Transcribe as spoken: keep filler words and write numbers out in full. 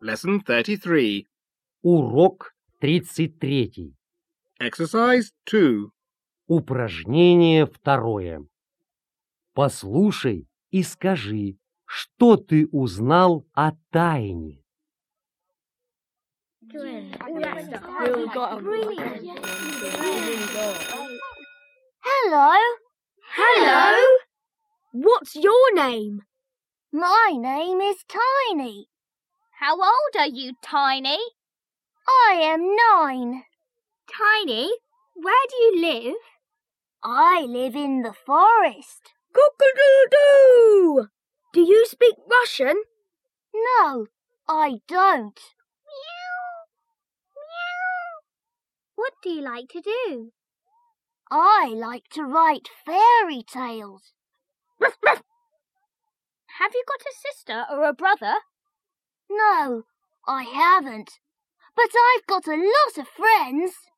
Lesson thirty-three. Урок тридцать третий. Exercise two. Упражнение второе. Послушай и скажи, что ты узнал о тайне. Hello. Hello. What's your name? My name is Tiny. How old are you, Tiny? I am nine. Tiny, where do you live? I live in the forest. Cock-a-doodle-doo! Do you speak Russian? No, I don't. What do you like to do? I like to write fairy tales. Have you got a sister or a brother? No, I haven't. But I've got a lot of friends.